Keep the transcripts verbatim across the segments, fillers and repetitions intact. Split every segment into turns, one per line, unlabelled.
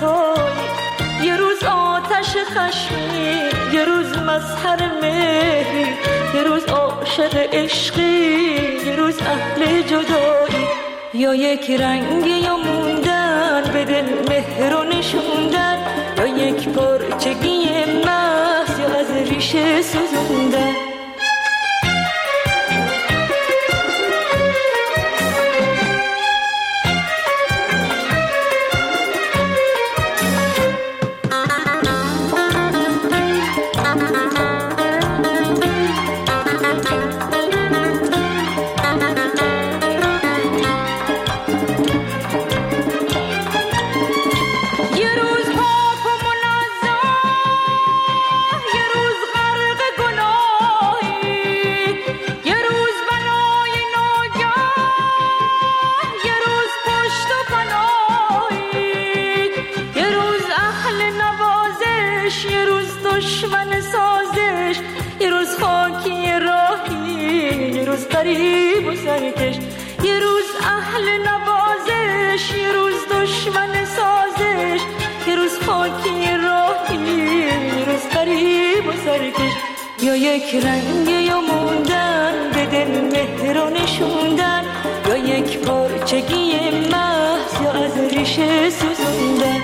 تویی، یه روز آتش خشمی، یه روز مظهر مهری، یه روز عاشق عشقی، یه روز اهل جدایی. یا یک رنگ یا موندن به دل مهر و نشوندن، یا یک پرچگی محض یا از ریشه سوزوندن. غریب و سرکش، یه روز اهل نوازش، یه روز دشمن سازش، یه روز خاکی راهی، یه روز غریب و سرکش. یا یک رنگ یا موندن به دل مهر و نشوندن، یا یک پرچگی محض یا از ریشه سوزوندن.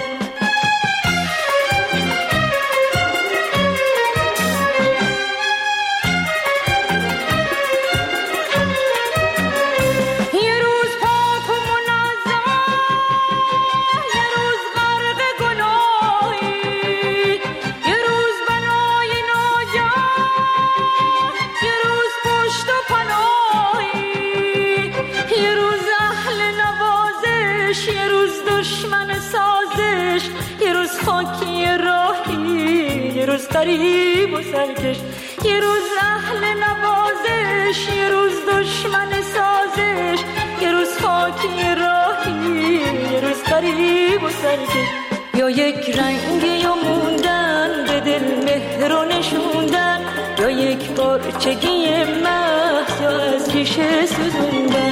غریب و سرکش، یه روز اهل نوازش، یه روز دشمن سازش، یه روز خاکی راهی، یه روز غریب و سرکش. یا یک رنگ یا موندن به دل مهر و نشوندن، یا یک پرچگی محض یا از ریشه سوزوندن.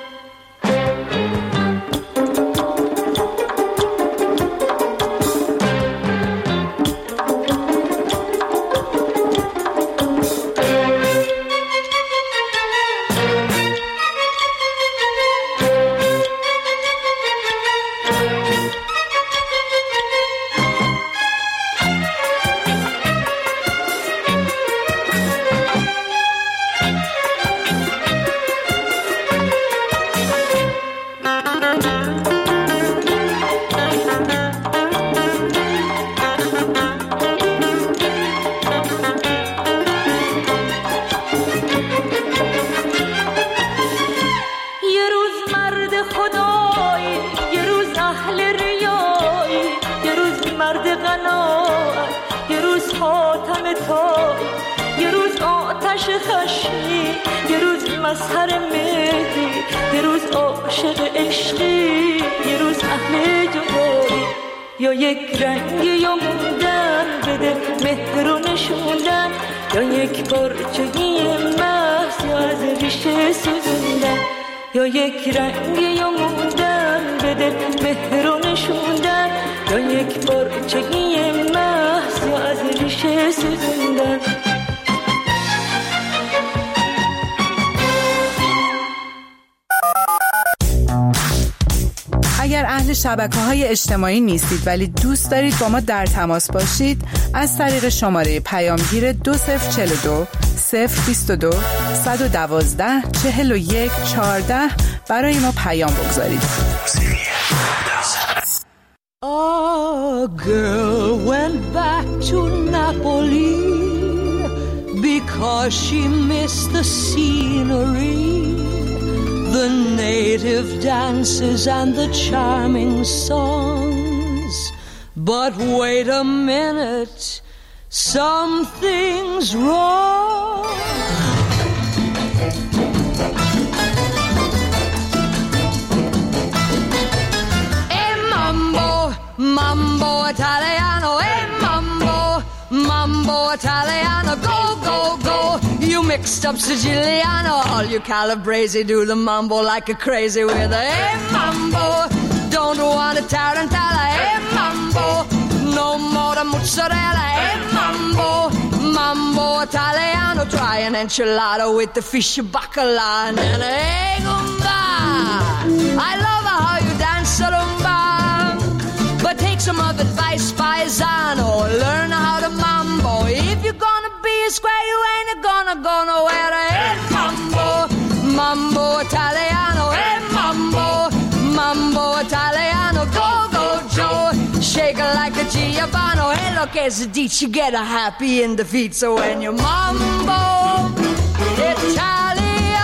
مظهر مهری، یه روز عاشق عشقی، یه روز اهل جدایی. یا یک رنگ یا موندن به دل مهر و نشوندن، یا یک پرچگی محض یا از ریشه سوزوندن. یا یک رنگ یا موندن به دل مهر و نشوندن، یا یک پرچگی محض یا از ریشه سوزوندن.
اگر اهل شبکه‌های اجتماعی نیستید ولی دوست دارید با ما در تماس باشید، از طریق شماره پیامگیر دو صفر چهل و دو صفر بیست و دو صد و دوازده چهل و یک چهارده برای ما پیام بگذارید.
A girl went back to Napoli because she missed the scenery, the native dances and the charming songs. But wait a minute, something's wrong. Hey mambo, mambo Italiano, hey mambo, mambo Italiano, go, go, go. You mixed up Siciliano, all you Calabrese do the mambo like a crazy with a hey mambo. Don't want a tarantella, hey mambo. mozzarella e mambo, mambo italiano. Try an enchilada with the fish bacala and an egg umba. I love how you dance rumba, but take some of advice, paisano. Learn how to mambo. If you're gonna be a square, you ain't gonna go nowhere. Hey, mambo, mambo italiano. Hey, mambo, mambo italiano. Go, go, Joe. Shake it like a Giovanni. Hey, look, as a ditch, you get a happy in the feet. So when you mambo italiano.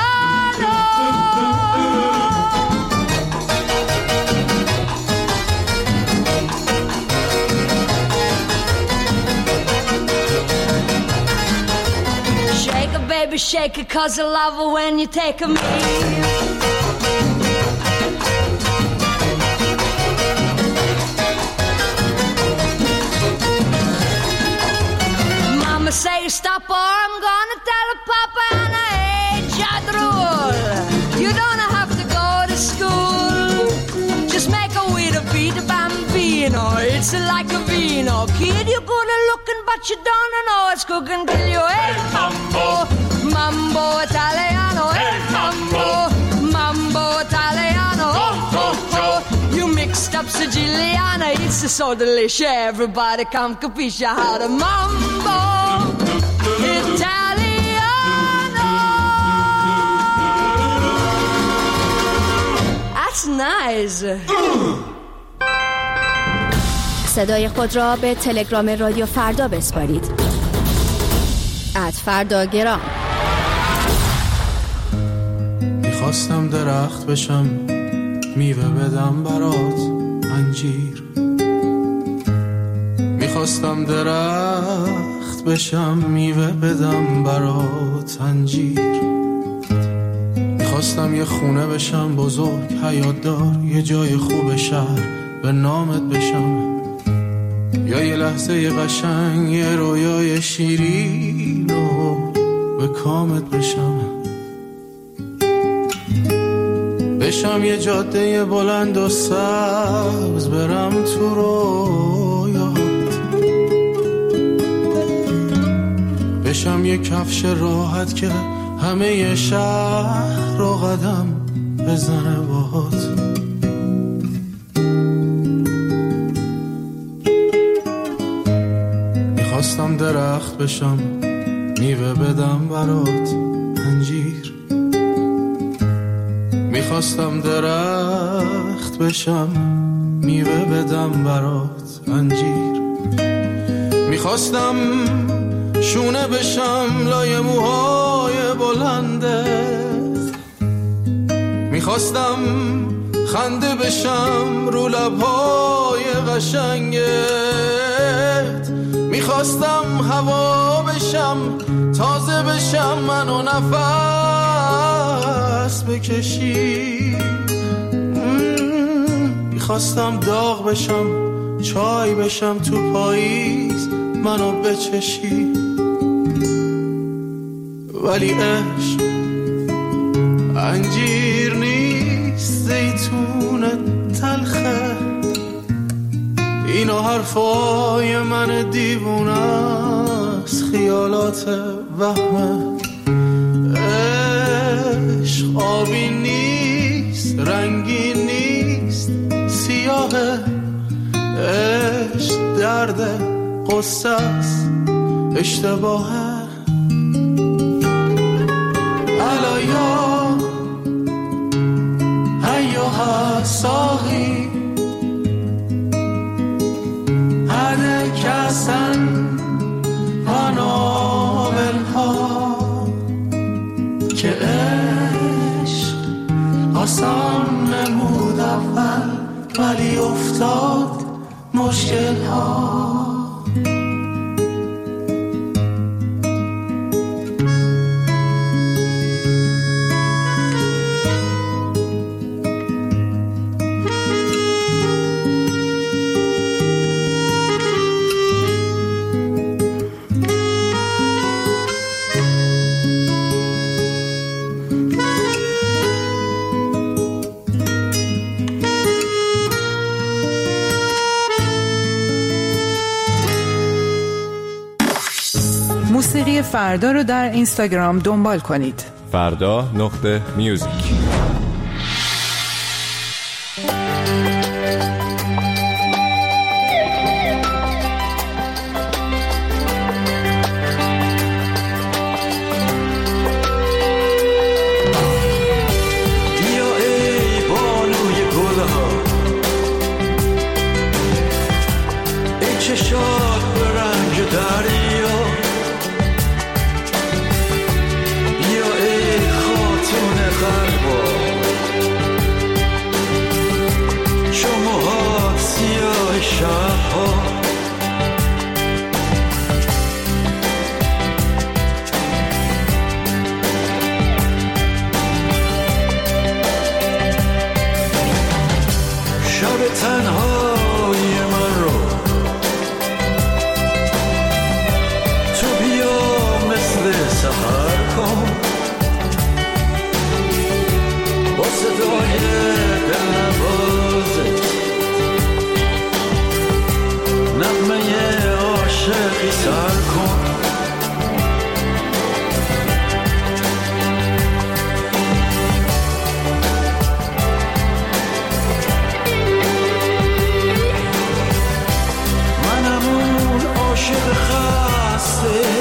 Shake it, baby, shake it, cause I love it when you take a me. Mama say stop or I'm gonna tell her Papa and I hate jadrul. You don't have to go to school, just make a way to beat a bambino. It's like a vino. Kid, you're good at looking but you don't know it's cooking till you. Hey, mambo, mambo italiano. Hey, mambo, mambo italiano. Oh, oh, oh. You mixed up Siciliana. It's so delicious. Everybody come capisce how to mambo italiano. That's nice.
صدای خود را به تلگرام رادیو فردا بسپارید. ات فردا گرام.
میخواستم درخت بشم، میوه بدم برات انجیر. میخواستم درخت بشم، میوه بدم برات انجیر. میخواستم یه خونه بشم بزرگ حیات دار، یه جای خوب شهر به نامت بشم، یا یه لحظه قشنگ یه رویای شیرین و به کامت بشم. بشم یه جاده بلند و سبز برم تو رویات. بشم یه کفش راحت که همه شهر رو قدم بزنه باهات. میخواستم درخت بشم، میوه بدم برات انجیر. میخواستم درخت بشم، میوه بدم برات انجیر. میخواستم شونه بشم لای موهای بلندت. میخواستم خنده بشم رو لبهای قشنگت. میخواستم هوا بشم، تازه بشم منو نفس بکشی. میخواستم داغ بشم، چای بشم تو پاییز منو بچشی. ولی عشق انجیر نیست، زیتون تلخه. اینو حرفای من دیوونه است، خیالات وهمه. عشق آبی نیست، رنگی نیست، سیاهه. عشق درد قصه است، اشتباهه. الایا ایوها ساقی هده کسن و نابلها، که عشق آسان نمود اول ولی افتاد مشکل ها.
موسیقی فردا رو در اینستاگرام دنبال کنید.
فردا نقطه میوزیک.
تنهای من رو تو بیا مثل سحر کن، با صدای دلنوازت نغمه عاشقی سر کن. عاشق خسته